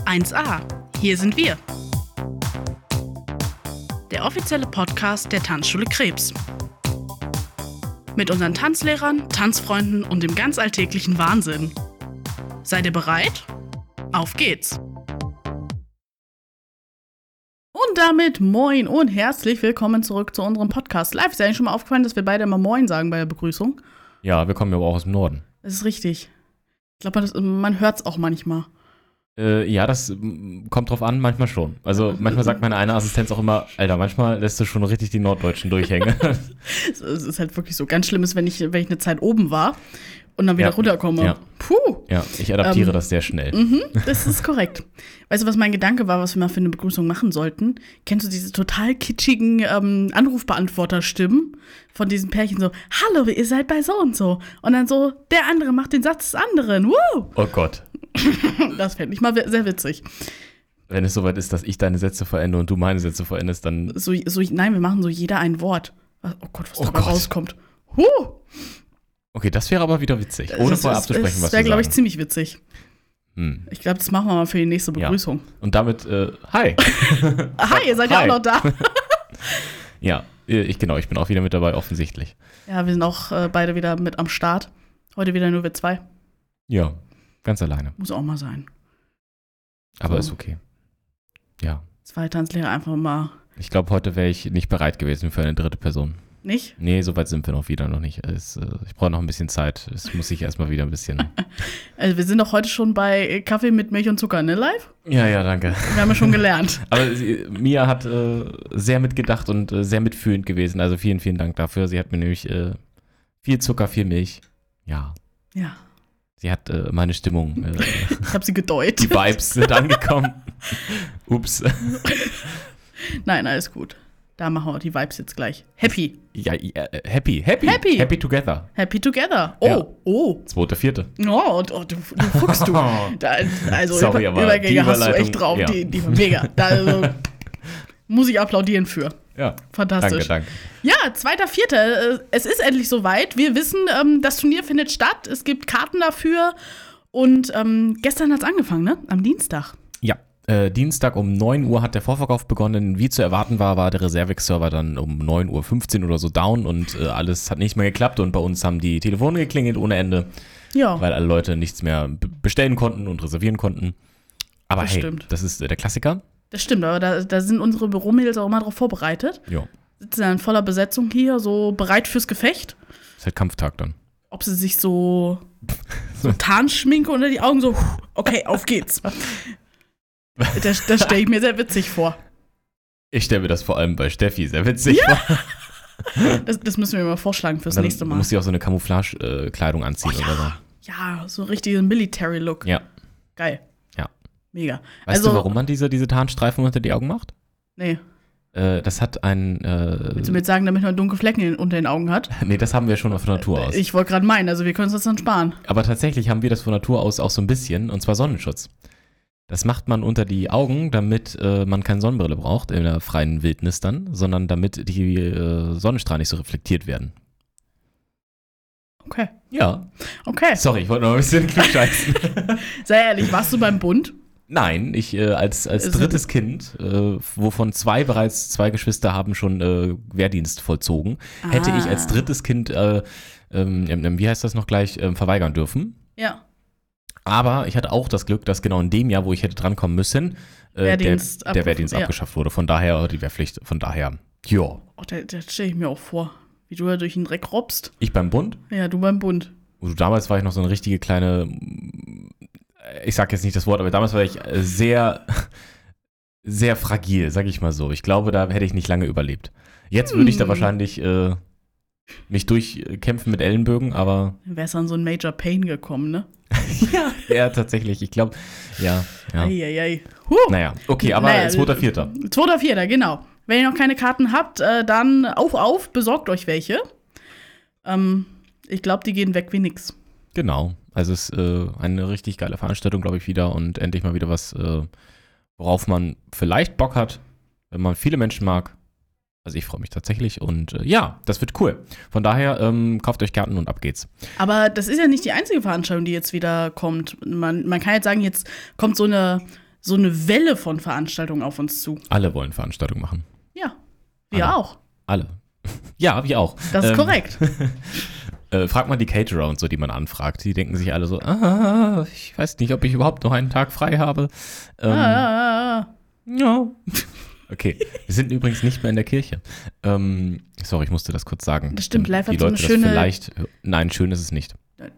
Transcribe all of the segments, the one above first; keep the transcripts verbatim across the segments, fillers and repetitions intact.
eins a. Hier sind wir. Der offizielle Podcast der Tanzschule Krebs. Mit unseren Tanzlehrern, Tanzfreunden und dem ganz alltäglichen Wahnsinn. Seid ihr bereit? Auf geht's! Und damit moin und herzlich willkommen zurück zu unserem Podcast. Live ist ja eigentlich schon mal aufgefallen, dass wir beide immer moin sagen bei der Begrüßung. Ja, wir kommen ja aber auch aus dem Norden. Das ist richtig. Ich glaube, man, man hört es auch manchmal. Äh, ja, das m, kommt drauf an, manchmal schon. Also manchmal sagt meine eine Assistenz auch immer, Alter, manchmal lässt du schon richtig die Norddeutschen durchhängen. Es ist halt wirklich so. Ganz schlimm ist, wenn ich, wenn ich eine Zeit oben war und dann wieder ja. runterkomme. Ja. Puh. Ja, ich adaptiere ähm, das sehr schnell. Mhm, das ist korrekt. Weißt du, was mein Gedanke war, was wir mal für eine Begrüßung machen sollten? Kennst du diese total kitschigen ähm, Anrufbeantworterstimmen von diesen Pärchen so, hallo, ihr seid bei so und so. Und dann so, der andere macht den Satz des anderen. Woo! Oh Gott. Das fände ich mal sehr witzig. Wenn es soweit ist, dass ich deine Sätze vollende und du meine Sätze vollendest, dann... So, so, nein, wir machen so jeder ein Wort. Oh Gott, was oh dabei Gott. rauskommt. Huh! Okay, das wäre aber wieder witzig, ohne das vorher ist, abzusprechen, was wir Das sagen. wäre, glaube ich, ziemlich witzig. Hm. Ich glaube, das machen wir mal für die nächste Begrüßung. Ja. Und damit, äh, hi. Hi, ihr seid ja Hi. auch noch da. Ja, ich genau, ich bin auch wieder mit dabei, offensichtlich. Ja, wir sind auch äh, beide wieder mit am Start. Heute wieder nur wir zwei. Ja, ganz alleine. Muss auch mal sein. Aber So. ist okay. Ja. Zwei Tanzlehrer einfach mal Ich glaube, heute wäre ich nicht bereit gewesen für eine dritte Person. nicht. Nee, so weit sind wir noch wieder noch nicht. Es, äh, ich brauche noch ein bisschen Zeit. Es muss sich erstmal wieder ein bisschen. Also wir sind doch heute schon bei Kaffee mit Milch und Zucker, ne, live? Ja, ja, danke. Wir haben ja schon gelernt. Aber sie, Mia hat äh, sehr mitgedacht und äh, sehr mitfühlend gewesen. Also vielen, vielen Dank dafür. Sie hat mir nämlich äh, viel Zucker, viel Milch. Ja. Ja, Sie hat äh, meine Stimmung. Äh, ich habe sie gedeutet. die Vibes sind angekommen. Ups. Nein, alles gut. Da machen wir die Vibes jetzt gleich. Happy. Ja, ja, äh, happy, happy. Happy. Happy together. Happy together. Oh, Ja. oh. Zweite, vierte. Oh, oh du, du fuchst du. Da, also Sorry, Über- aber Übergänge die hast du Überleitung, echt drauf. ja. Die, die mega. Da also, muss ich applaudieren für. Ja. Fantastisch. Danke, danke. Ja, zweiter Vierter. Es ist endlich soweit. Wir wissen, ähm, das Turnier findet statt. Es gibt Karten dafür. Und ähm, gestern hat es angefangen, ne? Am Dienstag. Ja, äh, Dienstag um neun Uhr hat der Vorverkauf begonnen. Wie zu erwarten war, war der Reservex-Server dann um neun Uhr fünfzehn oder so down und äh, alles hat nicht mehr geklappt und bei uns haben die Telefone geklingelt ohne Ende, Ja. weil alle Leute nichts mehr b- bestellen konnten und reservieren konnten. Aber Das hey, stimmt. das ist äh, der Klassiker. Das stimmt, aber da, da sind unsere Büromädels auch immer drauf vorbereitet. Ja, Sitzen dann in voller Besetzung hier, so bereit fürs Gefecht. ist halt Kampftag dann. Ob sie sich so, so Tarnschminke unter die Augen, so, okay, auf geht's. Das, das stelle ich mir sehr witzig vor. Ich stelle mir das vor allem bei Steffi sehr witzig vor. Das, das müssen wir mal vorschlagen fürs Dann nächste Mal. muss sie auch so eine Camouflage-Kleidung anziehen Oh, ja. oder so. Ja, so richtigen Military-Look. Ja. Geil. Ja. Mega. Weißt also, du, warum man diese, diese Tarnstreifen unter die Augen macht? Nee. Äh, das hat ein. Äh, Willst du mir jetzt sagen, damit man dunkle Flecken in, unter den Augen hat? nee, das haben wir schon von Natur aus. Ich wollte gerade meinen, also wir können uns das dann sparen. Aber tatsächlich haben wir das von Natur aus auch so ein bisschen, und zwar Sonnenschutz. Das macht man unter die Augen, damit äh, man keine Sonnenbrille braucht in der freien Wildnis dann, sondern damit die äh, Sonnenstrahlen nicht so reflektiert werden. Okay. Ja. Okay. Sorry, ich wollte noch ein bisschen klugscheißen. Sei ehrlich, warst du beim Bund? Nein, ich äh, als, als Also- drittes Kind, äh, wovon zwei bereits, zwei Geschwister haben schon äh, Wehrdienst vollzogen, hätte ich als drittes Kind, äh, ähm, ähm, wie heißt das noch gleich, ähm, verweigern dürfen. Ja. Aber ich hatte auch das Glück, dass genau in dem Jahr, wo ich hätte drankommen müssen, äh, Wehrdienst der, der abgef- Wehrdienst ja. abgeschafft wurde. Von daher die Wehrpflicht, von daher, ja. Oh, da, da stelle ich mir auch vor, wie du da durch den Dreck robbst. Ich beim Bund. Ja, du beim Bund. Also damals war ich noch so eine richtige kleine, ich sag jetzt nicht das Wort, aber damals war ich äh, sehr, sehr fragil, sag ich mal so. Ich glaube, da hätte ich nicht lange überlebt. Jetzt würde ich da Hm. wahrscheinlich äh, mich durchkämpfen mit Ellenbögen, aber Dann wär's an so ein Major Pain gekommen, ne? ja, ja, tatsächlich. Ich glaube, ja, ja. Eieiei. Huh. Naja, okay, aber Naja, zweiter, vierter. Zweiter, vierter, genau. Wenn ihr noch keine Karten habt, äh, dann auf, auf, besorgt euch welche. Ähm, ich glaube, die gehen weg wie nix. Genau. Also es ist äh, eine richtig geile Veranstaltung, glaube ich, wieder und endlich mal wieder was, äh, worauf man vielleicht Bock hat, wenn man viele Menschen mag. Also ich freue mich tatsächlich und äh, ja, das wird cool. Von daher ähm, kauft euch Karten und ab geht's. Aber das ist ja nicht die einzige Veranstaltung, die jetzt wieder kommt. Man, man kann jetzt sagen, jetzt kommt so eine so eine Welle von Veranstaltungen auf uns zu. Alle wollen Veranstaltungen machen. Ja, wir Alle. auch. Alle. Ja, wir auch. Das ist Ähm, korrekt. äh, frag mal die Caterer und so, die man anfragt. Die denken sich alle so, ah, ich weiß nicht, ob ich überhaupt noch einen Tag frei habe. Ähm, ah, Ja. Okay, wir sind übrigens nicht mehr in der Kirche. Ähm, sorry, ich musste das kurz sagen. Das stimmt, live die hat so eine Leute schöne- Das vielleicht, nein, schön ist es nicht.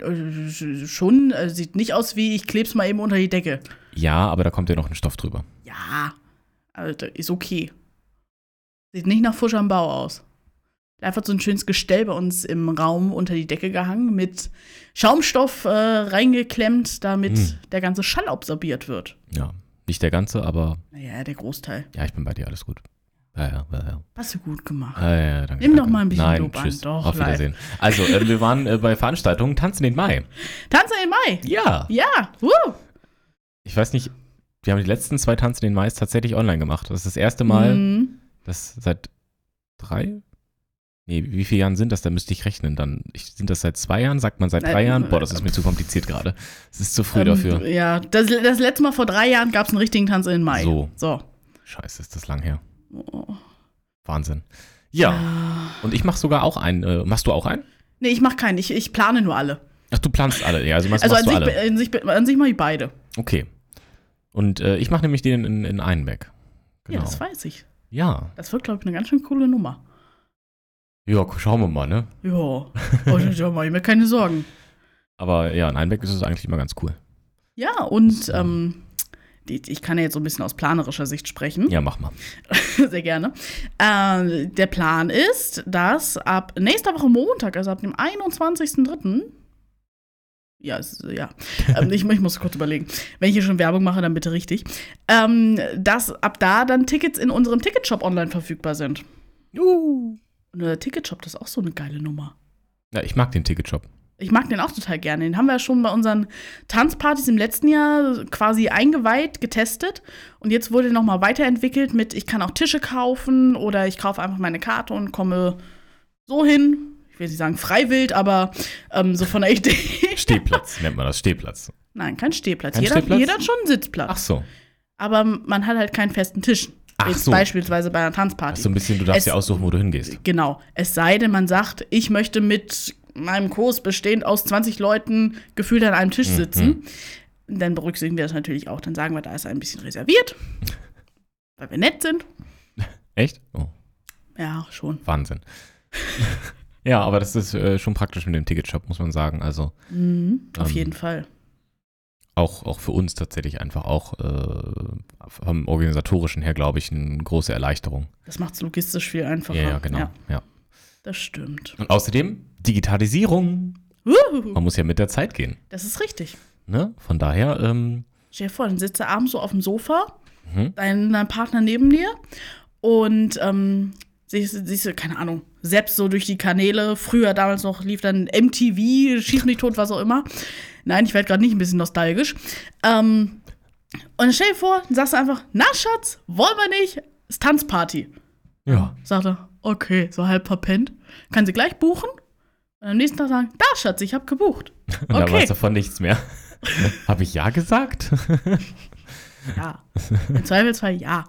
äh, schon, äh, sieht nicht aus wie, ich kleb's mal eben unter die Decke. Ja, aber da kommt ja noch ein Stoff drüber. Ja, also, ist okay. Sieht nicht nach Fusch am Bau aus. Live hat so ein schönes Gestell bei uns im Raum unter die Decke gehangen, mit Schaumstoff äh, reingeklemmt, damit Hm. der ganze Schall absorbiert wird. Ja, nicht der ganze, aber Naja, der Großteil. ja, ich bin bei dir, alles gut. Ja, ja, ja, ja. Hast du gut gemacht. Ja, ja, danke, Nimm doch danke. mal ein bisschen Nein, Lob an. tschüss. Doch, Auf Wiedersehen. Also, äh, wir waren äh, bei Veranstaltungen Tanzen in den Mai. Tanzen im Mai! Ja. Ja! Woo. Ich weiß nicht, wir haben die letzten zwei Tanzen in den Mai tatsächlich online gemacht. Das ist das erste Mal, Mhm. das seit drei? Nee, wie viele Jahren sind das? Da müsste ich rechnen. Dann ich, sind das seit zwei Jahren? Sagt man seit drei Äh, Jahren? Boah, das ist mir zu kompliziert gerade. Es ist zu früh Ähm, dafür. Ja, das, das letzte Mal vor drei Jahren gab es einen richtigen Tanz in Mai. So. So. Scheiße, ist das lang her. Oh. Wahnsinn. Ja, Ah. und ich mache sogar auch einen. Äh, machst du auch einen? Nee, ich mach keinen. Ich, ich plane nur alle. Ach, du planst alle. Ja, also machst, Also an machst sich, du alle. an, sich, an sich mache ich beide. Okay. Und äh, ich mache nämlich den in, in Einbeck. Genau. Ja, das weiß ich. Ja. Das wird, glaube ich, eine ganz schön coole Nummer. Ja, schauen wir mal, ne? Ja, oh, da mache ich mir keine Sorgen. Aber ja, in Einbeck ist es eigentlich immer ganz cool. Ja, und ähm, die, ich kann ja jetzt so ein bisschen aus planerischer Sicht sprechen. Ja, mach mal. Sehr gerne. Äh, der Plan ist, dass ab nächster Woche Montag, also ab dem einundzwanzigsten dritten Ja, es, ja. ähm, ich, ich muss kurz überlegen. Wenn ich hier schon Werbung mache, dann bitte richtig. Ähm, dass ab da dann Tickets in unserem Ticketshop online verfügbar sind. Uh. Und der Ticketshop, das ist auch so eine geile Nummer. Ja, ich mag den Ticketshop. Ich mag den auch total gerne. Den haben wir ja schon bei unseren Tanzpartys im letzten Jahr quasi eingeweiht, getestet. Und jetzt wurde er nochmal weiterentwickelt mit, ich kann auch Tische kaufen oder ich kaufe einfach meine Karte und komme so hin. Ich will nicht sagen freiwillig, aber ähm, so von der Idee. Stehplatz nennt man das, Stehplatz. Nein, kein Stehplatz. Kein jeder, Stehplatz? jeder hat schon einen Sitzplatz. Ach so. Aber man hat halt keinen festen Tisch. Ach Jetzt so. beispielsweise bei einer Ach Tanzparty. so ein bisschen, du darfst Es- ja aussuchen, wo du hingehst. Genau. Es sei denn, man sagt, ich möchte mit meinem Kurs bestehend aus zwanzig Leuten gefühlt an einem Tisch Mhm. sitzen. Dann berücksichtigen wir das natürlich auch. Dann sagen wir, da ist ein bisschen reserviert, weil wir nett sind. Echt? Oh, Ja, schon. Wahnsinn. Ja, aber das ist äh, schon praktisch mit dem Ticketshop, muss man sagen. Also Mhm, auf Ähm, jeden Fall. auch, auch für uns tatsächlich einfach auch äh, vom Organisatorischen her, glaube ich, eine große Erleichterung. Das macht es logistisch viel einfacher. Ja, ja, genau. Ja, Ja. das stimmt. Und außerdem Digitalisierung. Uhuhu. Man muss ja mit der Zeit gehen. Das ist richtig. Ne? Von daher, ähm, Stell dir vor, dann sitzt du abends so auf dem Sofa, mhm. dein, dein Partner neben dir und ähm, siehst, siehst du, keine Ahnung, selbst so durch die Kanäle. Früher, damals noch, lief dann M T V, Schieß mich tot, was auch immer. Nein, ich werde gerade nicht ein bisschen nostalgisch. Ähm, und dann stell dir vor, dann sagst du einfach, na Schatz, wollen wir nicht? Ist Tanzparty. ja. Sagt er, okay, so halb verpennt. Kann sie gleich buchen? Und am nächsten Tag sagen, da Schatz, ich hab gebucht. Und da Okay. weiß davon nichts mehr. Habe ich ja gesagt? Ja, im Zweifelsfall ja.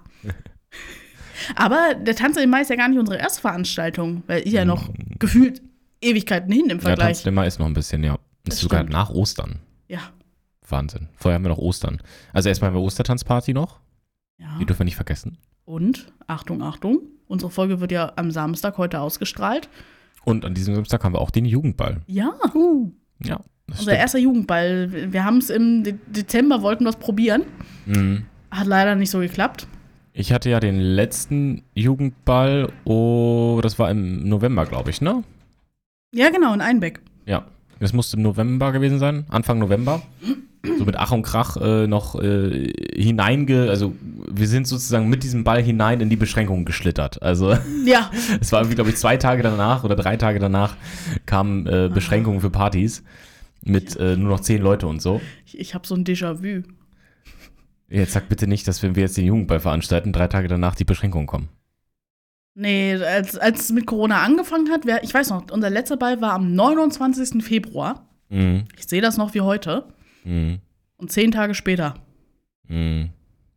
Aber der Tanz im Mai ist ja gar nicht unsere erste Veranstaltung, weil ich ja noch gefühlt Ewigkeiten hin im Ja, Vergleich. Tanzdimmer ist noch ein bisschen, ja. Das Ist sogar stimmt. nach Ostern. Ja, Wahnsinn. Vorher haben wir noch Ostern. Also erstmal haben wir Ostertanzparty noch. ja. Die dürfen wir nicht vergessen. Und, Achtung, Achtung, unsere Folge wird ja am Samstag heute ausgestrahlt. Und an diesem Samstag haben wir auch den Jugendball. Ja, Ja, das unser erster Jugendball. Wir haben es im De- Dezember, wollten was probieren. Mhm. Hat leider nicht so geklappt. Ich hatte ja den letzten Jugendball, oh, das war im November, glaube ich, ne? Ja, genau, in Einbeck. Ja, das musste im November gewesen sein, Anfang November. So mit Ach und Krach äh, noch äh, hineinge... Also wir sind sozusagen mit diesem Ball hinein in die Beschränkungen geschlittert. Also Ja, es war irgendwie, glaube ich, zwei Tage danach oder drei Tage danach kamen äh, Beschränkungen für Partys mit äh, nur noch zehn Leute und so. ich, ich habe so ein Déjà-vu. Jetzt sag bitte nicht, dass wenn wir jetzt den Jugendball veranstalten, drei Tage danach die Beschränkungen kommen. Nee, als, als es mit Corona angefangen hat, wer, ich weiß noch, unser letzter Ball war am neunundzwanzigsten Februar. Mhm. Ich sehe das noch wie heute. Mhm. Und zehn Tage später. Mhm.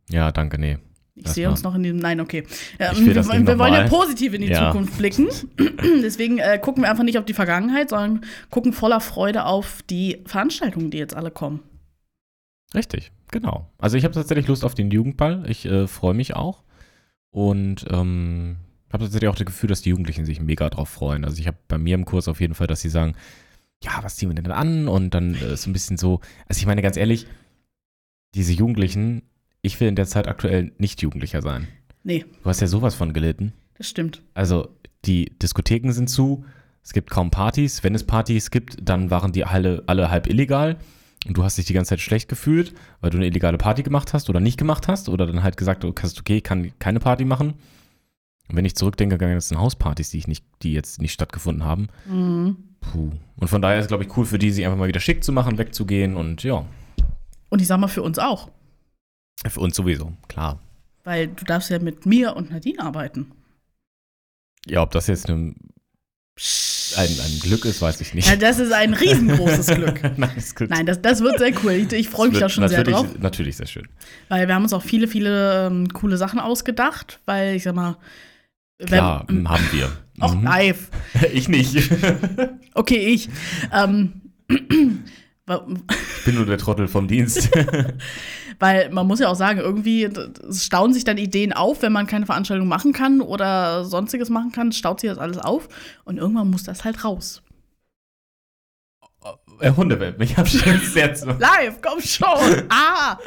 Ja, danke, nee. Ich sehe uns noch in diesem, nein, okay. Ähm, wir wir wollen mal. ja positiv in die ja. Zukunft blicken. Deswegen äh, gucken wir einfach nicht auf die Vergangenheit, sondern gucken voller Freude auf die Veranstaltungen, die jetzt alle kommen. Richtig, genau. Also ich habe tatsächlich Lust auf den Jugendball. Ich äh, freue mich auch. Und ähm, habe tatsächlich auch das Gefühl, dass die Jugendlichen sich mega drauf freuen. Also ich habe bei mir im Kurs auf jeden Fall, dass sie sagen, ja, was ziehen wir denn an? Und dann äh, so ein bisschen so, also ich meine ganz ehrlich, diese Jugendlichen, ich will in der Zeit aktuell nicht Jugendlicher sein. Nee. Du hast ja sowas von gelitten. Das stimmt. Also die Diskotheken sind zu, es gibt kaum Partys. Wenn es Partys gibt, dann waren die alle, alle halb illegal. Und du hast dich die ganze Zeit schlecht gefühlt, weil du eine illegale Party gemacht hast oder nicht gemacht hast. Oder dann halt gesagt, okay, ich kann keine Party machen. Und wenn ich zurückdenke, dann sind Hauspartys, die ich nicht, die jetzt nicht stattgefunden haben. Mhm. Puh. Und von daher ist es, glaube ich, cool für die, sich einfach mal wieder schick zu machen, wegzugehen und ja. Und ich sag mal, für uns auch. Für uns sowieso, klar. Weil du darfst ja mit mir und Nadine arbeiten. Ja, ob das jetzt ein, ein, ein Glück ist, weiß ich nicht. Ja, das ist ein riesengroßes Glück. Nein, das, ist gut. Nein, das, das wird sehr cool. Ich, ich freue mich da schon sehr drauf. Natürlich sehr schön. Weil wir haben uns auch viele, viele ähm, coole Sachen ausgedacht. Weil ich sag mal, klar, wenn, haben wir. Auch mhm. live. Ich nicht. Okay, ich. Ähm, ich bin nur der Trottel vom Dienst. Weil man muss ja auch sagen, irgendwie es stauen sich dann Ideen auf, wenn man keine Veranstaltung machen kann oder sonstiges machen kann, staut sich das alles auf und irgendwann muss das halt raus. Äh, Hundewelt, mich hab schon jetzt. Live, komm schon. Ah!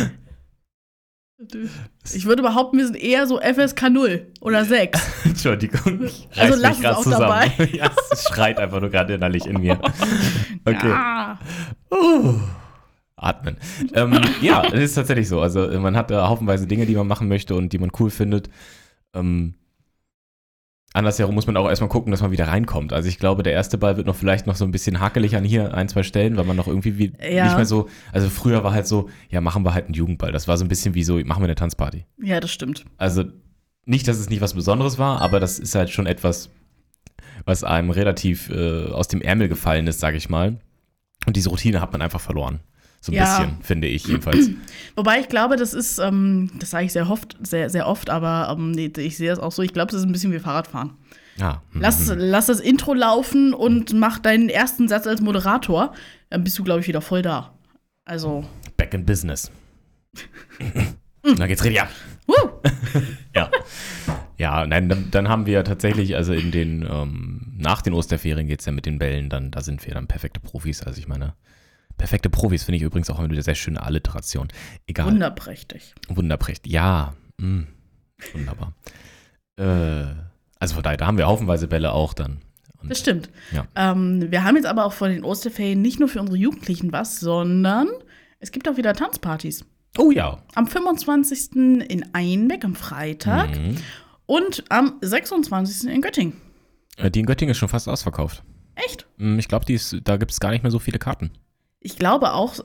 Ich würde behaupten, wir sind eher so F S K null oder sechs. Entschuldigung. Also lass es auch zusammen. dabei. Ja, es schreit einfach nur gerade innerlich in mir. Okay. Ja. Uh. Atmen. ähm, ja, es ist tatsächlich so. Also man hat da haufenweise Dinge, die man machen möchte und die man cool findet. Ähm, andersherum muss man auch erstmal gucken, dass man wieder reinkommt. Also ich glaube, der erste Ball wird noch vielleicht noch so ein bisschen hakelig an hier ein, zwei Stellen, weil man noch irgendwie wie, ja. nicht mehr so, also früher war halt so, ja, machen wir halt einen Jugendball. Das war so ein bisschen wie so, machen wir eine Tanzparty. Ja, das stimmt. Also nicht, dass es nicht was Besonderes war, aber das ist halt schon etwas, was einem relativ äh, aus dem Ärmel gefallen ist, sage ich mal. Und diese Routine hat man einfach verloren. So ein ja. bisschen, finde ich jedenfalls. Wobei ich glaube, das ist, ähm, das sage ich sehr oft, sehr, sehr oft, aber ähm, nee, ich sehe das auch so, ich glaube, das ist ein bisschen wie Fahrradfahren. Ja. Lass, lass das Intro laufen und mach deinen ersten Satz als Moderator, dann bist du, glaube ich, wieder voll da. Also. Back in business. Und dann geht's richtig ab. Ja. Ja, nein, dann, dann haben wir tatsächlich, also in den, ähm, nach den Osterferien geht's ja mit den Bällen, dann, da sind wir dann perfekte Profis. Also ich meine, perfekte Profis finde ich übrigens auch eine sehr schöne Alliteration. Egal. Wunderprächtig. Wunderprächtig, ja. Mh, wunderbar. äh, also von daher, da haben wir haufenweise Bälle auch dann. Und, das stimmt. Ja. Ähm, wir haben jetzt aber auch vor den Osterferien nicht nur für unsere Jugendlichen was, sondern es gibt auch wieder Tanzpartys. Oh ja. Am fünfundzwanzigsten in Einbeck am Freitag Mhm. und am sechsundzwanzigsten in Göttingen. Die in Göttingen ist schon fast ausverkauft. Echt? Ich glaube, da gibt es gar nicht mehr so viele Karten. Ich glaube auch,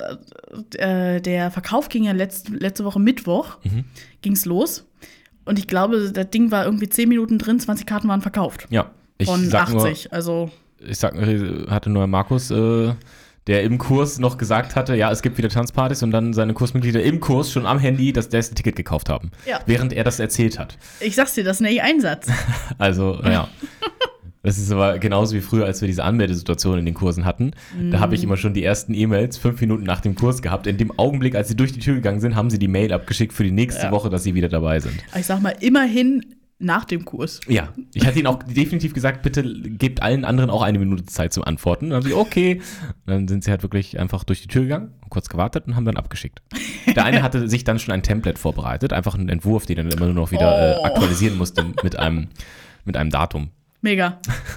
äh, der Verkauf ging ja letzte, letzte Woche Mittwoch, Mhm. ging's los. Und ich glaube, das Ding war irgendwie zehn Minuten drin, zwanzig Karten waren verkauft. Ja. Ich Von sag achtzig, nur, also. Ich sag, hatte nur Markus, äh, der im Kurs noch gesagt hatte, ja, es gibt wieder Tanzpartys und dann seine Kursmitglieder im Kurs schon am Handy das erste Ticket gekauft haben. Ja. Während er das erzählt hat. Ich sag's dir, das ist ein Einsatz. Also, ja. Das ist aber genauso wie früher, als wir diese Anmeldesituation in den Kursen hatten. Mm. Da habe ich immer schon die ersten E-Mails fünf Minuten nach dem Kurs gehabt. In dem Augenblick, als sie durch die Tür gegangen sind, haben sie die Mail abgeschickt für die nächste ja. Woche, dass sie wieder dabei sind. Ich sag mal, immerhin nach dem Kurs. Ja, ich hatte ihnen auch definitiv gesagt, bitte gebt allen anderen auch eine Minute Zeit zum Antworten. Und dann haben sie, okay. Und dann sind sie halt wirklich einfach durch die Tür gegangen, kurz gewartet und haben dann abgeschickt. Der eine hatte sich dann schon ein Template vorbereitet, einfach einen Entwurf, den er dann immer nur noch wieder oh. äh, aktualisieren musste mit einem, mit einem Datum. Mega.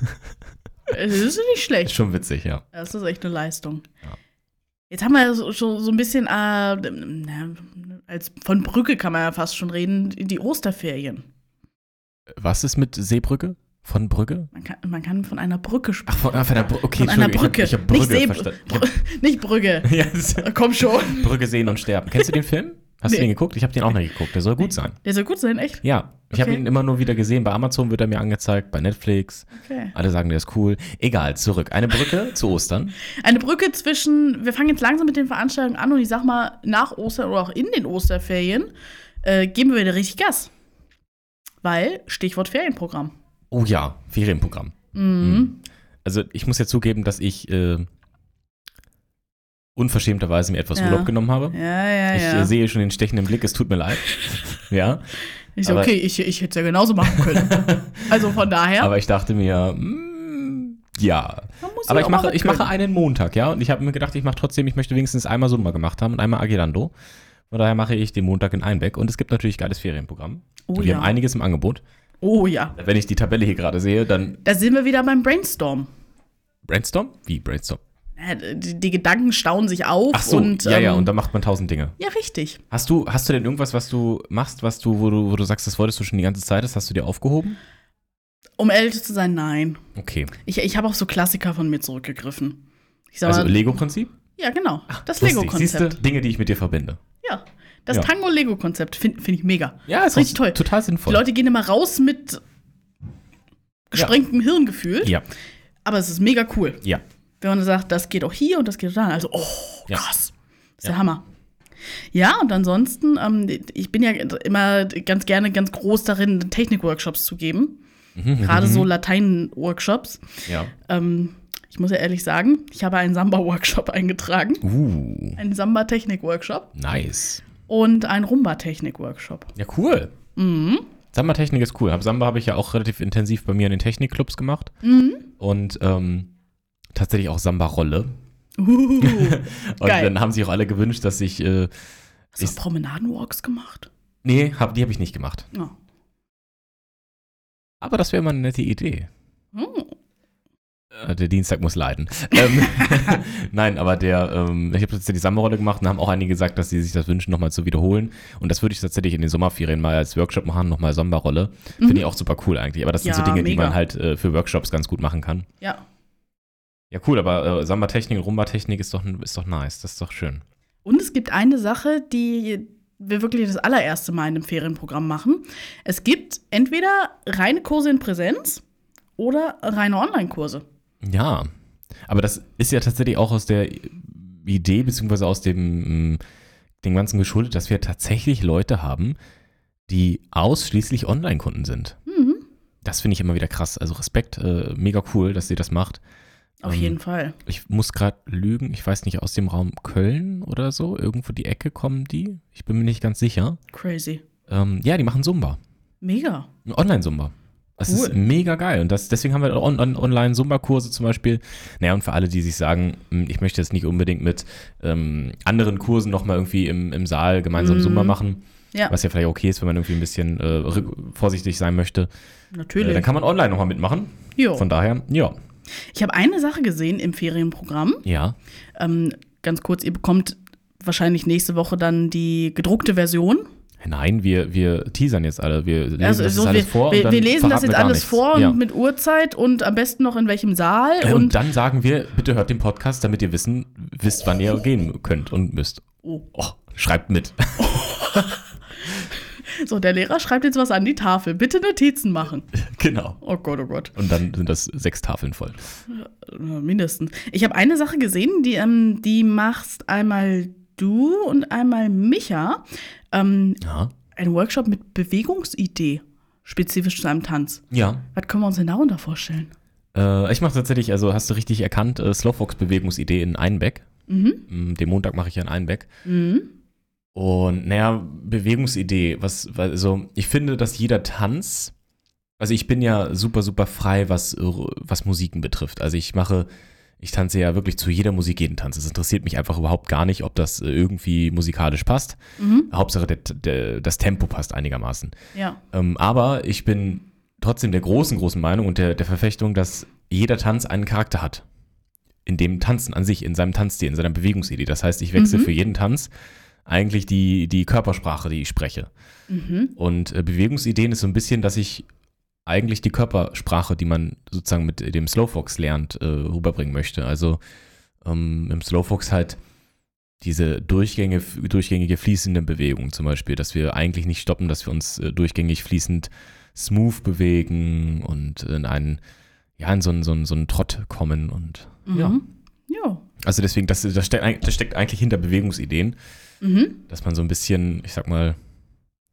Das ist nicht schlecht. Ist schon witzig, ja. Das ist echt eine Leistung. Ja. Jetzt haben wir so, so, so ein bisschen, äh, na, als von Brücke kann man ja fast schon reden, die Osterferien. Was ist mit Seebrücke? Von Brücke? Man kann, man kann von einer Brücke sprechen. Ach, von, von einer Brücke. Okay, von einer Brücke. Ich hab, ich hab Brücke nicht, verstanden. Br- nicht Brücke. Ja, das Komm schon. Brücke sehen und sterben. Kennst du den Film? Hast nee. du den geguckt? Ich habe den auch nicht geguckt. Der soll gut sein. Der soll gut sein, echt? Ja, ich Okay. habe ihn immer nur wieder gesehen. Bei Amazon wird er mir angezeigt, bei Netflix. Okay. Alle sagen, der ist cool. Egal, zurück. Eine Brücke zu Ostern. Eine Brücke zwischen, wir fangen jetzt langsam mit den Veranstaltungen an und ich sag mal, nach Ostern oder auch in den Osterferien äh, geben wir wieder richtig Gas. Weil, Stichwort Ferienprogramm. Oh ja, Ferienprogramm. Mhm. Also ich muss ja zugeben, dass ich äh, unverschämterweise mir etwas Ja. Urlaub genommen habe. Ja, ja, Ich ja. äh, sehe schon den stechenden Blick, es tut mir leid. Ja. Ich so, aber- okay, ich, ich hätte es ja genauso machen können. Also von daher, Aber ich dachte mir, mm, ja. man muss Aber ja ich auch mal mache, was ich mache können. einen Montag, ja. Und ich habe mir gedacht, ich mache trotzdem, ich möchte wenigstens einmal Sumba gemacht haben und einmal Agilando. Von daher mache ich den Montag in Einbeck. Und es gibt natürlich geiles Ferienprogramm. Oh und die ja. haben einiges im Angebot. Oh ja. Wenn ich die Tabelle hier gerade sehe, dann Da sind wir wieder beim Brainstorm. Brainstorm? Wie Brainstorm? Ja, Die, die Gedanken stauen sich auf. Ach so, und, ja, ja, ähm, und dann macht man tausend Dinge. ja, richtig. Hast du, hast du denn irgendwas, was du machst, was du, wo du, wo du sagst, das wolltest du schon die ganze Zeit, das hast du dir aufgehoben? Um ehrlich zu sein, nein. Okay. Ich, ich habe auf so Klassiker von mir zurückgegriffen. Ich sag Also mal, Lego-Prinzip? ja, genau. Das Lustig. Lego-Konzept. Siehst du, Dinge, die ich mit dir verbinde. Ja. Das Ja. Tango-Lego-Konzept finde find ich mega. Ja, ist Richtig auch toll. total Die sinnvoll. Leute gehen immer raus mit gesprengtem Hirngefühl, Ja, aber es ist mega cool. ja. Wenn man sagt, das geht auch hier und das geht auch da. Also, oh, Ja. krass. Das ist Ja. der Hammer. Ja, und ansonsten, ähm, ich bin ja immer ganz gerne ganz groß darin, Technik-Workshops zu geben. Mhm, Gerade mhm, so Latein-Workshops. Ja. Ähm, ich muss ja ehrlich sagen, ich habe einen Samba-Workshop eingetragen. Uh, Einen Samba-Technik-Workshop nice. und einen Rumba-Technik-Workshop. Ja, cool. Mhm. Samba-Technik ist cool. Samba habe ich ja auch relativ intensiv bei mir in den Technikclubs gemacht. Mhm. Und ähm, tatsächlich auch Samba-Rolle. Uh, Und Geil. dann haben sich auch alle gewünscht, dass ich. Äh, hast du ich auch Promenadenwalks gemacht? nee, hab, die habe ich nicht gemacht. Ja. Aber das wäre mal eine nette Idee. Oh. Äh, Der Dienstag muss leiden. ähm, Nein, aber der, ähm, ich habe tatsächlich die Samba-Rolle gemacht und haben auch einige gesagt, dass sie sich das wünschen, nochmal zu wiederholen. Und das würde ich tatsächlich in den Sommerferien mal als Workshop machen, nochmal Samba-Rolle. Mhm. Finde ich auch super cool eigentlich. Aber das sind so Ja, Dinge, die mega. man halt äh, für Workshops ganz gut machen kann. Ja. Ja, cool, aber äh, Samba-Technik und Rumba-Technik ist doch, ist doch nice. Das ist doch schön. Und es gibt eine Sache, die wir wirklich das allererste Mal in einem Ferienprogramm machen. Es gibt entweder reine Kurse in Präsenz oder reine Online-Kurse. Ja, aber das ist ja tatsächlich auch aus der Idee, beziehungsweise aus dem, mh, dem Ganzen geschuldet, dass wir tatsächlich Leute haben, die ausschließlich Online-Kunden sind. Mhm. Das finde ich immer wieder krass. Also Respekt, äh, mega cool, dass sie das macht. Auf Ähm, jeden Fall. Ich muss gerade lügen, ich weiß nicht, aus dem Raum Köln oder so, irgendwo die Ecke kommen die. Ich bin mir nicht ganz sicher. Crazy. Ähm, ja, die machen Zumba. Mega. Online-Zumba. Das Cool. ist mega geil. Und das, deswegen haben wir on, on, Online-Zumba-Kurse zum Beispiel. Naja, und für alle, die sich sagen, hm, ich möchte jetzt nicht unbedingt mit ähm, anderen Kursen nochmal irgendwie im, im Saal gemeinsam Mhm. Zumba machen, Ja, was ja vielleicht okay ist, wenn man irgendwie ein bisschen äh, rück- vorsichtig sein möchte, äh, natürlich. dann kann man online nochmal mitmachen. Jo. Von daher, ja. Ich habe eine Sache gesehen im Ferienprogramm. Ja. Ähm, ganz kurz, ihr bekommt wahrscheinlich nächste Woche dann die gedruckte Version. Nein, wir, wir teasern jetzt alle. Wir lesen Also, das so, jetzt alles wir, vor. wir, und dann wir lesen das verraten jetzt wir gar alles nichts. vor und Ja. mit Uhrzeit und am besten noch in welchem Saal. Äh, und Und, dann sagen wir, bitte hört den Podcast, damit ihr wissen, wisst, wann ihr gehen könnt und müsst. oh. Oh, schreibt mit. So, der Lehrer schreibt jetzt was an die Tafel. Bitte Notizen machen. Genau. Oh Gott, oh Gott. Und dann sind das sechs Tafeln voll. Äh, Mindestens. Ich habe eine Sache gesehen, die, ähm, die machst einmal du und einmal Micha. Ähm, Ja. ein Workshop mit Bewegungsidee, spezifisch zu einem Tanz. Ja. Was können wir uns denn darunter vorstellen? Äh, ich mache tatsächlich, also hast du richtig erkannt, äh, Slowfox-Bewegungsidee in Einbeck. Mhm. Mm, Den Montag mache ich ja in Einbeck. Mhm. Und naja, Bewegungsidee, was, also ich finde, dass jeder Tanz, also ich bin ja super, super frei, was, was Musiken betrifft. Also ich mache, ich tanze ja wirklich zu jeder Musik jeden Tanz. Es interessiert mich einfach überhaupt gar nicht, ob das irgendwie musikalisch passt. Mhm. Hauptsache der, der, das Tempo passt einigermaßen. Ja. Ähm, aber ich bin trotzdem der großen, großen Meinung und der, der Verfechtung, dass jeder Tanz einen Charakter hat. In dem Tanzen an sich, in seinem Tanzstil, in seiner Bewegungsidee. Das heißt, ich wechsle Mhm. für jeden Tanz eigentlich die, die Körpersprache, die ich spreche. Mhm. Und äh, Bewegungsideen ist so ein bisschen, dass ich eigentlich die Körpersprache, die man sozusagen mit dem Slowfox lernt, äh, rüberbringen möchte. Also ähm, im Slowfox halt diese durchgänge, durchgängige fließende Bewegung zum Beispiel, dass wir eigentlich nicht stoppen, dass wir uns äh, durchgängig fließend smooth bewegen und in einen, ja, in so einen, so einen, so einen Trott kommen und Mhm. ja. Ja. Also deswegen, das, das, steckt, das steckt eigentlich hinter Bewegungsideen, Mhm. dass man so ein bisschen, ich sag mal,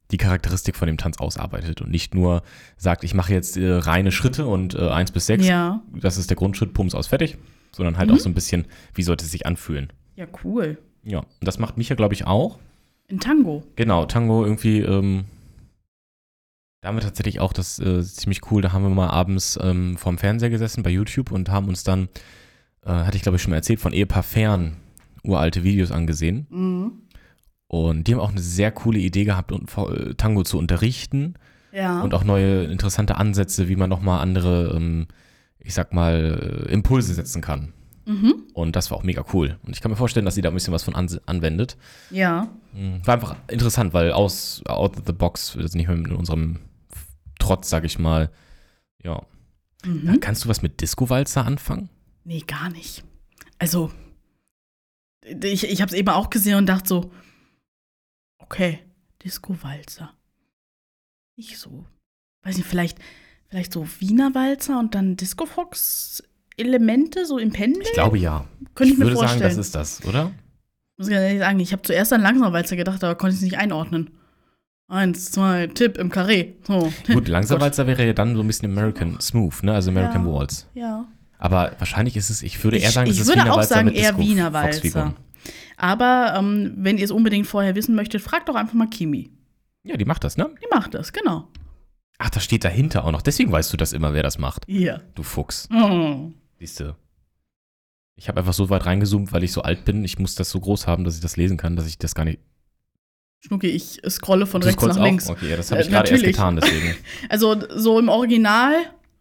die Charakteristik von dem Tanz ausarbeitet und nicht nur sagt, ich mache jetzt äh, reine Schritte und äh, eins bis sechs, Ja. das ist der Grundschritt, Pums aus, fertig, sondern halt Mhm. auch so ein bisschen, wie sollte es sich anfühlen. Ja, cool. Ja, und das macht Micha, glaube ich, auch. In Tango. Genau, Tango irgendwie, ähm, da haben wir tatsächlich auch das äh, ziemlich cool, da haben wir mal abends ähm, vorm Fernseher gesessen bei YouTube und haben uns dann, äh, hatte ich glaube ich schon mal erzählt, von Ehepaar Fern uralte Videos angesehen. Mhm. Und die haben auch eine sehr coole Idee gehabt, um, äh, Tango zu unterrichten Ja. und auch neue interessante Ansätze, wie man nochmal andere, ähm, ich sag mal, äh, Impulse setzen kann. Mhm. Und das war auch mega cool. Und ich kann mir vorstellen, dass sie da ein bisschen was von an- anwendet. Ja. Mhm. War einfach interessant, weil aus out of the box, also nicht mehr mit unserem Trotz, sag ich mal. Ja. Mhm. Kannst du was mit Disco-Walzer anfangen? Nee, gar nicht. Also, ich, ich habe es eben auch gesehen und dachte so, okay, Disco-Walzer. Nicht so. Weiß nicht, vielleicht, vielleicht so Wiener Walzer und dann Disco-Fox-Elemente, so im Pendel? Ich glaube ja. Könnte ich mir würde vorstellen. sagen, das ist das, oder? Muss ich ganz ehrlich sagen, ich habe zuerst an Langsamwalzer gedacht, aber konnte es nicht einordnen. Eins, zwei, Tipp im Karree. So. Gut, Gott. Langsamwalzer wäre ja dann so ein bisschen American Smooth, ne? Also American Ja. Waltz. Ja. Aber wahrscheinlich ist es, ich würde eher Ich- sagen, es ich ist würde Wiener auch Walzer sagen mit eher Disco Wiener Fox-Figuren. Walzer. Aber ähm, wenn ihr es unbedingt vorher wissen möchtet, fragt doch einfach mal Kimi. Ja, die macht das, ne? Die macht das, genau. Ach, das steht dahinter auch noch. Deswegen weißt du das immer, wer das macht. Hier. Du Fuchs. Oh. Siehst du. Ich habe einfach so weit reingezoomt, weil ich so alt bin. Ich muss das so groß haben, dass ich das lesen kann, dass ich das gar nicht. Schnucki, ich scrolle von Du rechts scrollst nach auch? links. Okay, ja, das habe Äh, ich gerade erst natürlich. getan, deswegen. Also so im Original.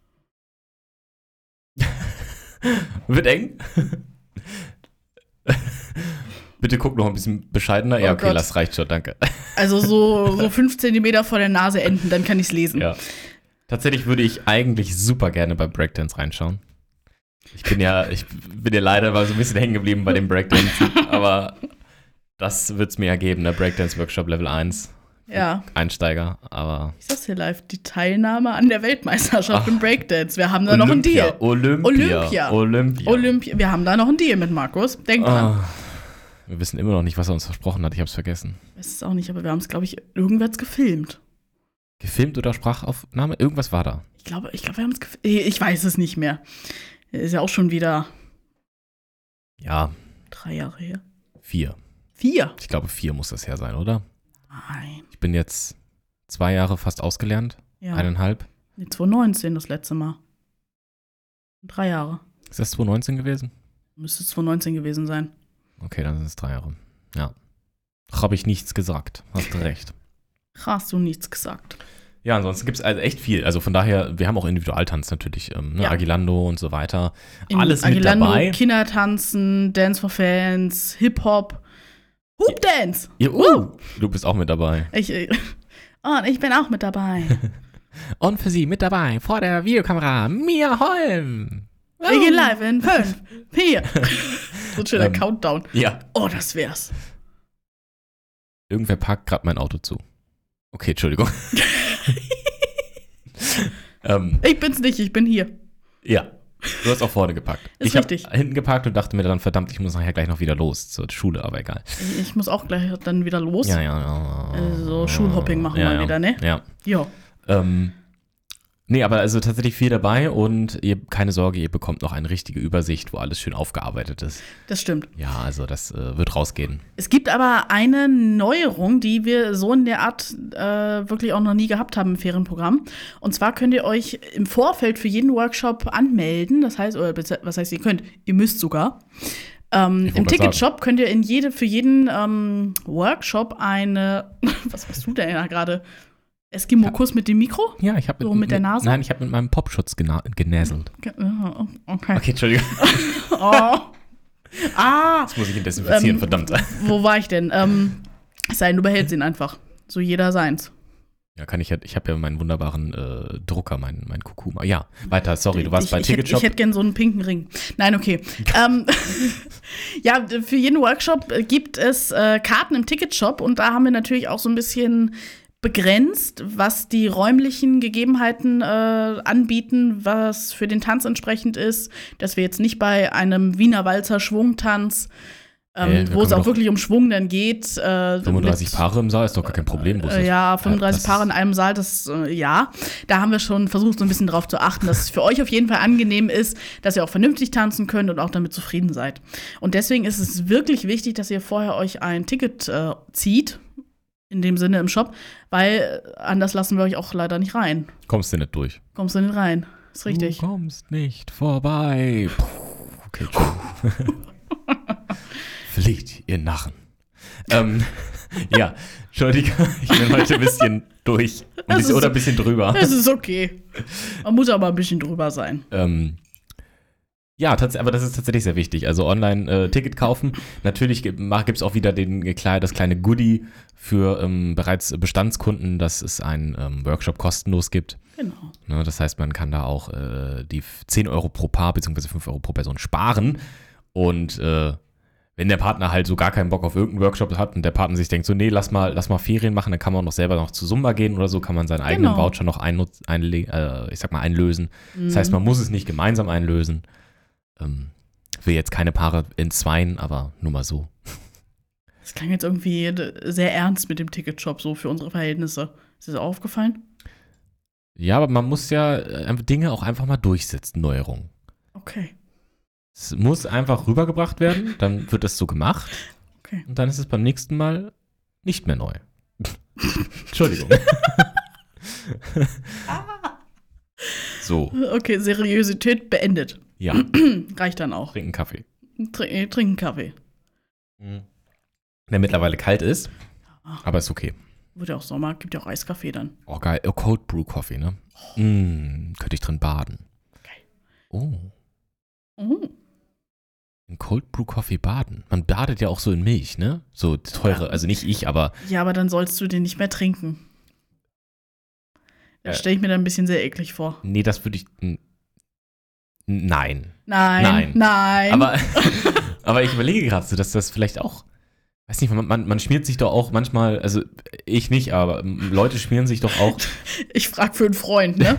Wird eng. Bitte guck noch ein bisschen bescheidener. Ja, Oh okay, Gott. das reicht schon, danke. Also so, so fünf Zentimeter vor der Nase enden, dann kann ich es lesen. Ja. Tatsächlich würde ich eigentlich super gerne bei Breakdance reinschauen. Ich bin ja, ich bin ja leider mal so ein bisschen hängen geblieben bei dem Breakdance, aber das wird es mir ja geben, der Breakdance Workshop Level eins. Ja. Einsteiger, aber Ich sag's hier live, die Teilnahme an der Weltmeisterschaft Ach. im Breakdance. Wir haben da noch einen Deal. Olympia, Olympia. Olympia. Olympia. Wir haben da noch einen Deal mit Markus. Denk dran. Ah, wir wissen immer noch nicht, was er uns versprochen hat. Ich hab's vergessen. Ich weiß es auch nicht, aber wir haben es, glaube ich, irgendwas gefilmt. Gefilmt oder Sprachaufnahme? Irgendwas war da. Ich glaube, ich glaube, wir haben es gefilmt. Ich weiß es nicht mehr. Ist ja auch schon wieder Ja, drei Jahre her. vier. Vier? Ich glaube, vier muss das her sein, oder? Nein. Ich bin jetzt zwei Jahre fast ausgelernt. Ja. Eineinhalb. Nee, zwanzig neunzehn das letzte Mal. Drei Jahre. Ist das zwanzig neunzehn gewesen? Müsste zwanzig neunzehn gewesen sein. Okay, dann sind es drei Jahre. Ja. Habe ich nichts gesagt. Hast recht. Hast du nichts gesagt. Ja, ansonsten gibt es also echt viel. Also von daher, wir haben auch Individualtanz natürlich. Ähm, ne? Ja. Agilando und so weiter. In Alles mit Agilando, dabei. Kindertanzen, Dance for Fans, Hip-Hop, Hoop Dance. Ja, uh, du bist auch mit dabei. Ich, äh, und ich bin auch mit dabei. Und für Sie mit dabei, vor der Videokamera, Mia Holm. Wir gehen live in fünf, vier. So ein schöner Ähm. Countdown. Ja. Oh, das wär's. Irgendwer parkt gerade mein Auto zu. Okay, Entschuldigung. ähm, Ich bin's nicht, ich bin hier. ja, du hast auch vorne geparkt. Ist ich habe richtig. hinten geparkt und dachte mir dann, verdammt, ich muss nachher gleich noch wieder los zur Schule, aber egal. Ich, ich muss auch gleich dann wieder los. Ja, ja, ja. Also Schulhopping machen ja, wir ja. wieder, ne? Ja. Ja. Ähm, nee, aber also tatsächlich viel dabei und ihr, keine Sorge, ihr bekommt noch eine richtige Übersicht, wo alles schön aufgearbeitet ist. Das stimmt. Ja, also das äh, wird rausgehen. Es gibt aber eine Neuerung, die wir so in der Art äh, wirklich auch noch nie gehabt haben im Ferienprogramm. Und zwar könnt ihr euch im Vorfeld für jeden Workshop anmelden. Das heißt, oder was heißt, ihr könnt, ihr müsst sogar. Ähm, Ich wollt Im grad Ticketshop könnt ihr in jede, für jeden ähm, Workshop eine, was machst du denn da gerade? Eskimo-Kuss mit dem Mikro? Ja, ich habe So mit der Nase? Nein, ich habe mit meinem Popschutz gena- genäselt. Ge- oh, Okay. Okay, Entschuldigung. Oh. Ah, Das muss ich ihn desinfizieren, Ähm, verdammt. wo war ich denn? Ähm, es sei denn, du behältst ihn einfach. So jeder seins. Ja, kann ich ja, ich habe ja meinen wunderbaren äh, Drucker, meinen mein Kurkuma. Ja, weiter, sorry, du warst ich, bei ich hätte, Ticketshop. ich hätte gern so einen pinken Ring. Nein, okay. ähm, ja, für jeden Workshop gibt es äh, Karten im Ticketshop und da haben wir natürlich auch so ein bisschen begrenzt, was die räumlichen Gegebenheiten äh, anbieten, was für den Tanz entsprechend ist, dass wir jetzt nicht bei einem Wiener Walzer Schwungtanz Ähm, Äh, da wo es können wir auch doch- wirklich um Schwung dann geht. Äh, fünfunddreißig mit, Paare im Saal ist doch gar kein Problem. wo ist Äh, das? ja, fünfunddreißig das Paare in ist- einem Saal, das äh, ja. Da haben wir schon versucht, so ein bisschen drauf zu achten, dass es für euch auf jeden Fall angenehm ist, dass ihr auch vernünftig tanzen könnt und auch damit zufrieden seid. Und deswegen ist es wirklich wichtig, dass ihr vorher euch ein Ticket äh, zieht, in dem Sinne im Shop, weil äh, anders lassen wir euch auch leider nicht rein. Kommst du nicht durch. Kommst du nicht rein? Ist richtig. Du kommst nicht vorbei. Puh, okay, Entschuldigung. Flieht, ihr Narren. Ähm, ja, Entschuldigung, ich bin heute ein bisschen durch. Ein Das bisschen, ist- oder ein bisschen drüber. Das ist okay. Man muss aber ein bisschen drüber sein. Ähm, ja, tats- aber das ist tatsächlich sehr wichtig. Also online äh, Ticket kaufen. Natürlich gibt es auch wieder den, äh, das kleine Goodie für ähm, bereits Bestandskunden, dass es einen ähm, Workshop kostenlos gibt. Genau. Ne, das heißt, man kann da auch äh, die zehn Euro pro Paar bzw. fünf Euro pro Person sparen. Und äh, wenn der Partner halt so gar keinen Bock auf irgendeinen Workshop hat und der Partner sich denkt, so nee, lass mal, lass mal Ferien machen, dann kann man auch noch selber noch zu Zumba gehen oder so, kann man seinen eigenen Genau. Voucher noch einnutz, einle- äh, ich sag mal einlösen. Das heißt, man muss es nicht gemeinsam einlösen. Ähm, will jetzt keine Paare entzweien, aber nur mal so. Das klang jetzt irgendwie äh, sehr ernst mit dem Ticketshop, so für unsere Verhältnisse. Ist dir das aufgefallen? Ja, aber man muss ja äh, Dinge auch einfach mal durchsetzen, Neuerungen. Okay. Es muss einfach rübergebracht werden, dann wird das so gemacht. Okay. Und dann ist es beim nächsten Mal nicht mehr neu. Entschuldigung. So, Okay, Seriosität beendet. ja, Reicht dann auch. trinken Kaffee. Trink, äh, trinken Kaffee. Der mittlerweile kalt ist, aber ist okay. Wird ja auch Sommer, gibt ja auch Eiskaffee dann. Oh, geil. Oh, Cold Brew Coffee, ne? Mm, könnte ich drin baden. Geil. Oh, Oh. in Cold Brew Coffee baden. Man badet ja auch so in Milch, ne? So teure, also nicht ich, aber Ja, aber dann sollst du den nicht mehr trinken. Das Äh. stelle ich mir dann ein bisschen sehr eklig vor. nee, das würde ich. n- Nein. Nein, Nein. nein. Aber, aber ich überlege gerade so, dass das vielleicht auch, weiß nicht, man, man, man schmiert sich doch auch manchmal, also ich nicht, aber ähm, Leute schmieren sich doch auch. Ich frage für einen Freund, ne?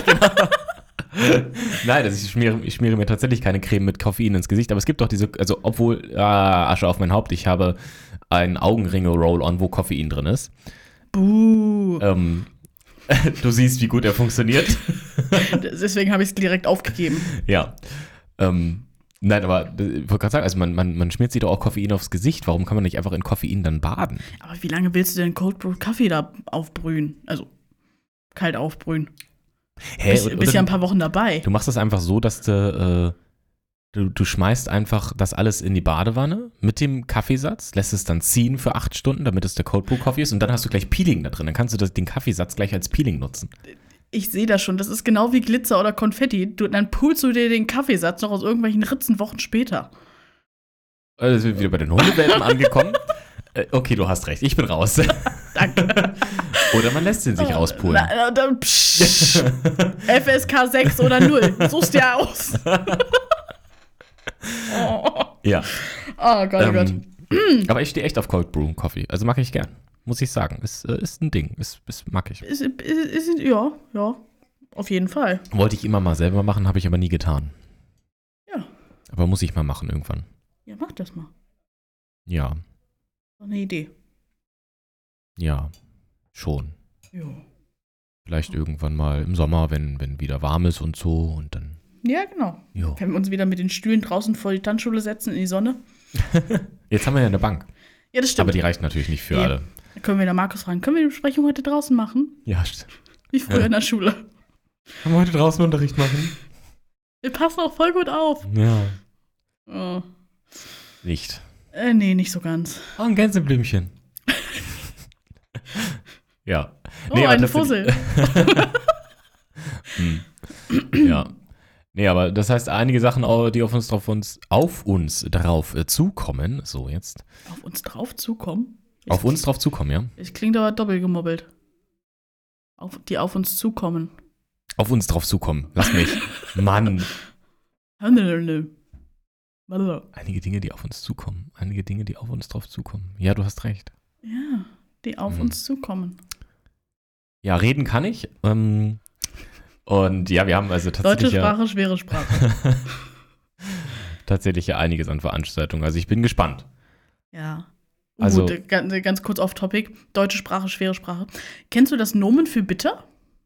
Nein, also ich schmiere, ich schmiere mir tatsächlich keine Creme mit Koffein ins Gesicht, aber es gibt doch diese, also obwohl, ah, Asche auf mein Haupt, ich habe einen Augenringe-Roll-On, wo Koffein drin ist. Buh. Ähm, du siehst, wie gut er funktioniert. Deswegen habe ich es direkt aufgegeben. Ja. Ähm, nein, aber äh, ich wollte gerade sagen, also man, man, man schmiert sich doch auch Koffein aufs Gesicht. Warum kann man nicht einfach in Koffein dann baden? Aber wie lange willst du denn Cold Brew Kaffee da aufbrühen? Also kalt aufbrühen. Hä? Bist, Oder- bist oder ja ein du- paar Wochen dabei. Du machst das einfach so, dass du, äh, du, du schmeißt einfach das alles in die Badewanne mit dem Kaffeesatz, lässt es dann ziehen für acht Stunden, damit es der Cold Brew Coffee ist und dann hast du gleich Peeling da drin. Dann kannst du das, den Kaffeesatz gleich als Peeling nutzen. Ich sehe das schon. Das ist genau wie Glitzer oder Konfetti. Du, dann pulst du dir den Kaffeesatz noch aus irgendwelchen Ritzen Wochen später. Also sind wir wieder bei den Hundewelpen angekommen. Äh, okay, du hast recht, ich bin raus. Danke. Oder man lässt ihn sich rauspulen. Na, na, dann, psch, F S K sechs oder null. Suchst dir aus. oh. Ja. oh Gott, oh Gott. Ähm, aber ich stehe echt auf Cold Brew Coffee. Also mag ich gern. Muss ich sagen. Ist, äh, ist ein Ding. Ist, ist, mag ich. Ist, ist, ist, ja, ja. Auf jeden Fall. Wollte ich immer mal selber machen, habe ich aber nie getan. Ja. Aber muss ich mal machen irgendwann. Ja, mach das mal. Ja. Doch eine Idee. Ja. Schon. Ja. Vielleicht irgendwann mal im Sommer, wenn, wenn wieder warm ist und so. Und dann. Ja, genau. Jo. Wenn wir uns wieder mit den Stühlen draußen vor die Tanzschule setzen in die Sonne. Jetzt haben wir ja eine Bank. Ja, das stimmt. Aber die reicht natürlich nicht für Nee. alle. Da können wir den Markus fragen. Können wir die Besprechung heute draußen machen? Ja, stimmt. Wie früher Ja. in der Schule. Können wir heute draußen Unterricht machen? Wir passen auch voll gut auf. Ja. Oh. Nicht. Äh, nee, nicht so ganz. Oh, ein Gänseblümchen. Ja. Oh, Nee, aber ein tatsächlich- Fussel. Hm. Ja. Nee, aber das heißt, einige Sachen, au- die auf uns drauf uns, auf uns drauf äh, zukommen, so jetzt. Auf uns drauf zukommen? Auf uns drauf zukommen, ja? Es klingt aber doppelt gemobbelt. Auf, die auf uns zukommen. Auf uns drauf zukommen. Lass mich. Mann. Nö. Einige Dinge, die auf uns zukommen. Einige Dinge, die auf uns drauf zukommen. Ja, du hast recht. Ja, die auf Mhm. uns zukommen. Ja, reden kann ich. Ähm, und ja, wir haben also Deutsche tatsächlich ja, Sprache, schwere Sprache. tatsächlich ja einiges an Veranstaltungen. Also ich bin gespannt. Ja. Also- Gut, ganz, ganz kurz off-topic. Deutsche Sprache, schwere Sprache. Kennst du das Nomen für bitter?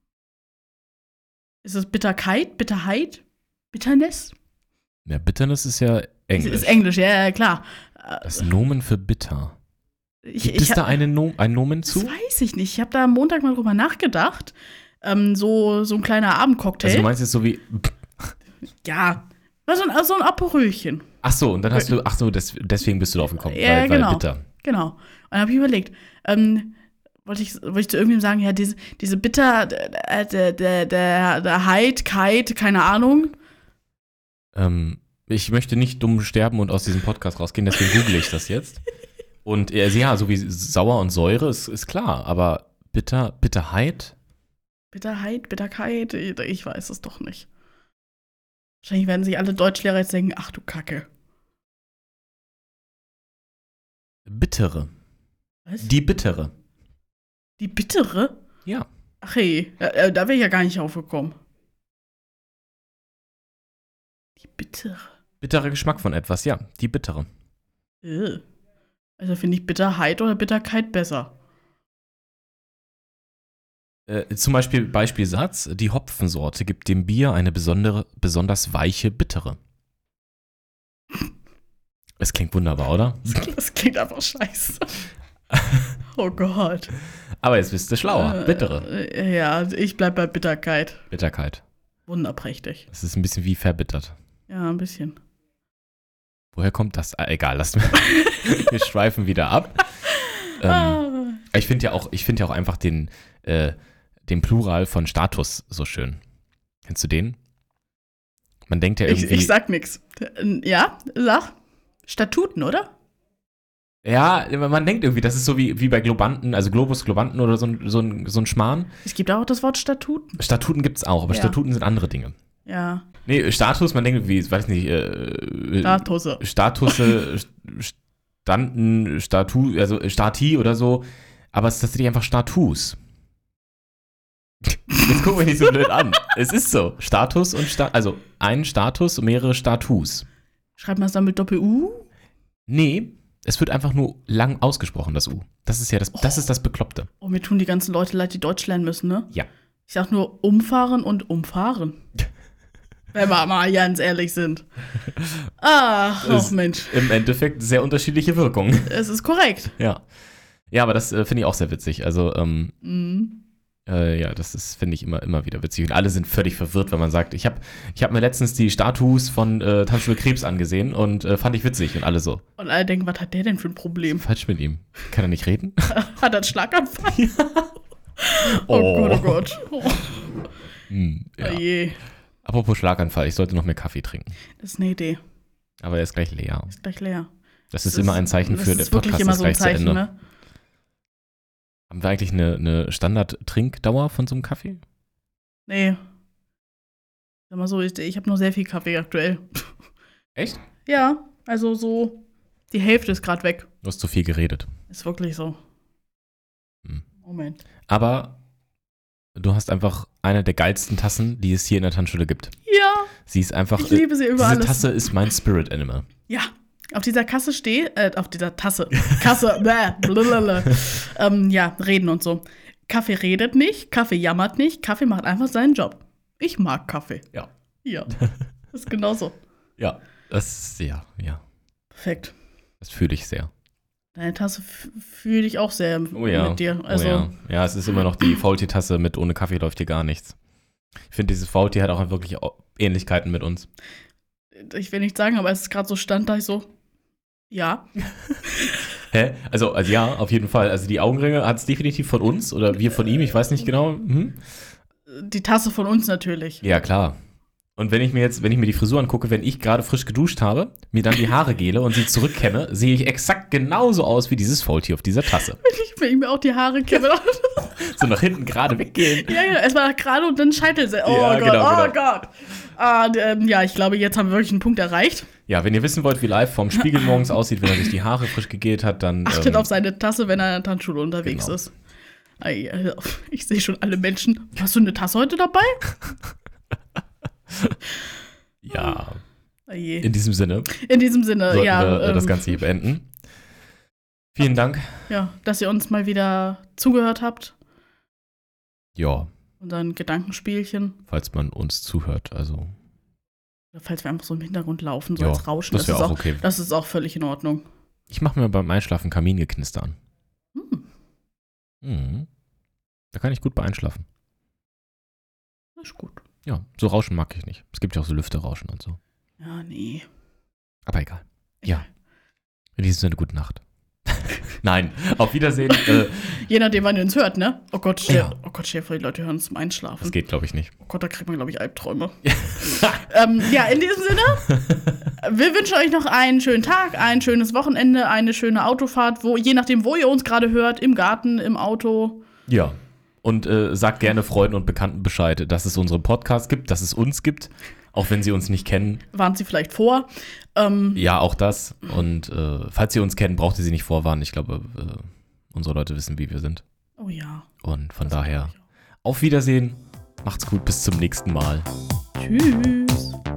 Ist es Bitterkeit, Bitterheit, Bitterness? Ja, Bitterness ist ja Englisch. Ist Englisch, ja, ja, klar. Das Nomen für bitter. Ich, Gibt ich es da hab- eine no ein Nomen Das zu? weiß ich nicht. Ich habe da am Montag mal drüber nachgedacht. Ähm, so, so ein kleiner Abendcocktail. Also du meinst jetzt so wie, ja, war so ein, so ein Aperölchen. ach so, und dann hast du, ach so, des, deswegen bist du drauf gekommen, Ja, weil, genau. weil bitter. Genau. Und dann habe ich überlegt, ähm, wollte ich, wollte ich zu irgendjemandem sagen, ja, diese, diese Bitter, der, der, der, der, der Heid, Kite, keine Ahnung. Ähm, ich möchte nicht dumm sterben und aus diesem Podcast rausgehen, deswegen google ich das jetzt. Und äh, ja, so wie sauer und Säure ist, ist klar, aber bitter, Bitterheit? Bitterheit, Bitterkeit, ich, ich weiß es doch nicht. Wahrscheinlich werden sich alle Deutschlehrer jetzt denken, ach du Kacke. Bittere. Was? Die bittere. Die bittere? Ja. Ach hey, äh, da wäre ich ja gar nicht aufgekommen. Die bittere. Bitterer Geschmack von etwas, ja, die bittere. Äh. Also finde ich Bitterheit oder Bitterkeit besser. Äh, zum Beispiel Beispielsatz, die Hopfensorte gibt dem Bier eine besondere, besonders weiche Bittere. Es klingt wunderbar, oder? Das klingt einfach scheiße. Oh Gott. Aber jetzt bist du schlauer. Bittere. Äh, ja, ich bleib bei Bitterkeit. Bitterkeit. Wunderprächtig. Das ist ein bisschen wie verbittert. Ja, ein bisschen. Woher kommt das? Ah, egal, lass mal. Wir schweifen wieder ab. Ähm, Ah. ich finde ja auch, ich finde ja auch einfach den, äh, den Plural von Status so schön. Kennst du den? Man denkt ja Ich, irgendwie. ich sag nix. Ja, sag. Statuten, oder? Ja, man denkt irgendwie, das ist so wie, wie bei Globanten, also Globus, Globanten oder so ein, so ein, so ein Schmarrn. Es gibt auch das Wort Statuten. Statuten gibt's auch, aber Ja. Statuten sind andere Dinge. Ja. Nee, Status, man denkt irgendwie, weiß nicht, äh, Statusse. Statusse, Standen, Statu, also Stati oder so, aber es ist tatsächlich einfach Status. Jetzt gucken wir nicht so blöd an. Es ist so. Status und Sta also ein Status und mehrere Status. Schreibt man es dann mit Doppel-U? Nee, es wird einfach nur lang ausgesprochen, das U. Das ist ja das, das ist das Bekloppte. Oh, mir tun die ganzen Leute leid, die Deutsch lernen müssen, ne? Ja. Ich sag nur umfahren und umfahren. Wenn wir mal ganz ehrlich sind. Ach, Es- ach Mensch. Im Endeffekt sehr unterschiedliche Wirkungen. Es ist korrekt. Ja. Ja, aber das äh, finde ich auch sehr witzig. Also, ähm, Mhm. Äh, ja, das ist, finde ich, immer, immer wieder witzig. Und alle sind völlig verwirrt, wenn man sagt, ich habe ich hab mir letztens die Status von äh, Tanzschule Krebs angesehen und äh, fand ich witzig. Und alle so, Und alle denken, was hat der denn für ein Problem? falsch mit ihm. Kann er nicht reden? Hat er einen Schlaganfall? Oh, Gott, oh Gott. Oh, Hm, ja. oh je. Apropos Schlaganfall, ich sollte noch mehr Kaffee trinken. Das ist eine Idee. Aber er ist gleich leer. Ist gleich leer. Das ist immer ein Zeichen das für, der ist wirklich Podcast immer ist so ein gleich zu Zeichen, Ende. ne? Haben wir eigentlich eine, eine Standard-Trinkdauer von so einem Kaffee? Nee. Sag mal so, ich, ich habe nur sehr viel Kaffee aktuell. Echt? Ja, also so, die Hälfte ist gerade weg. Du hast zu viel geredet. Ist wirklich so. Hm. Moment. Aber du hast einfach eine der geilsten Tassen, die es hier in der Tanzschule gibt. Ja, Sie ist einfach. ich liebe sie über Diese alles. Tasse ist mein Spirit Animal. Ja, auf dieser Kasse steht, äh, auf dieser Tasse, Kasse, bäh, blablabla. ähm, ja, reden und so. Kaffee redet nicht, Kaffee jammert nicht, Kaffee macht einfach seinen Job. Ich mag Kaffee. Ja. Ja, das ist genauso. Ja, das, ja, ja. Perfekt. Das fühle ich sehr. Deine Tasse f- fühle ich auch sehr Oh ja. mit dir. Also, oh ja. Ja, es ist immer noch die Faultier-Tasse mit ohne Kaffee läuft hier gar nichts. Ich finde, dieses Faultier hat auch wirklich Ähnlichkeiten mit uns. ich will nicht sagen, aber als es gerade so stand, da ich so, ja. Hä? Also, also ja, auf jeden Fall. Also die Augenringe hat es definitiv von uns oder wir von ihm, ich weiß nicht genau. Hm? Die Tasse von uns natürlich. Ja, klar. Und wenn ich mir jetzt, wenn ich mir die Frisur angucke, wenn ich gerade frisch geduscht habe, mir dann die Haare gele und sie zurückkämme, sehe ich exakt genauso aus wie dieses Faultier auf dieser Tasse. Wenn ich, wenn ich mir auch die Haare kämme. So nach hinten gerade weggehen. Ja, genau. Erstmal gerade und dann Scheitel. Oh Ja, Gott, genau, oh genau. Gott. Ah, d- ähm, ja, ich glaube, jetzt haben wir wirklich einen Punkt erreicht. Ja, wenn ihr wissen wollt, wie live vorm Spiegel morgens aussieht, wenn er sich die Haare frisch gegelt hat, dann Achtet ähm, auf seine Tasse, wenn er in der Tanzschule unterwegs genau. ist. Ei, äh, Ich sehe schon alle Menschen. Hast du eine Tasse heute dabei? ja, Oh je. in diesem Sinne In diesem Sinne, sollten ja. wir äh, das ähm, Ganze hier beenden. Vielen Dank. Ja, dass ihr uns mal wieder zugehört habt. Ja. Unseren Gedankenspielchen. Falls man uns zuhört, also. Falls wir einfach so im Hintergrund laufen, so ja, als Rauschen. Das wäre auch, auch okay. Das ist auch völlig in Ordnung. Ich mache mir beim Einschlafen Kamingeknister an. Hm. Mhm. Da kann ich gut bei einschlafen. Das ist gut. Ja, so Rauschen mag ich nicht. Es gibt ja auch so Lüfterrauschen und so. Ja, nee. Aber egal. Ja. In diesem Sinne, gute Nacht. Nein, auf Wiedersehen. Äh, Je nachdem, wann ihr uns hört, ne? Oh Gott, stell, Ja. oh Gott, stell dir vor, die Leute hören uns zum Einschlafen. das geht, glaube ich, nicht. Oh Gott, da kriegt man, glaube ich, Albträume. ähm, ja, in diesem Sinne, wir wünschen euch noch einen schönen Tag, ein schönes Wochenende, eine schöne Autofahrt, wo, je nachdem, wo ihr uns gerade hört, im Garten, im Auto. Ja. Und äh, sagt gerne Freunden und Bekannten Bescheid, dass es unseren Podcast gibt, dass es uns gibt, auch wenn sie uns nicht kennen. Warnt sie vielleicht vor. Ähm, Ja, auch das. Und äh, falls ihr uns kennt, braucht ihr sie nicht vorwarnen. Ich glaube, äh, unsere Leute wissen, wie wir sind. Oh ja. Und von Das daher, glaub ich auf Wiedersehen. Macht's gut, bis zum nächsten Mal. auch. Tschüss.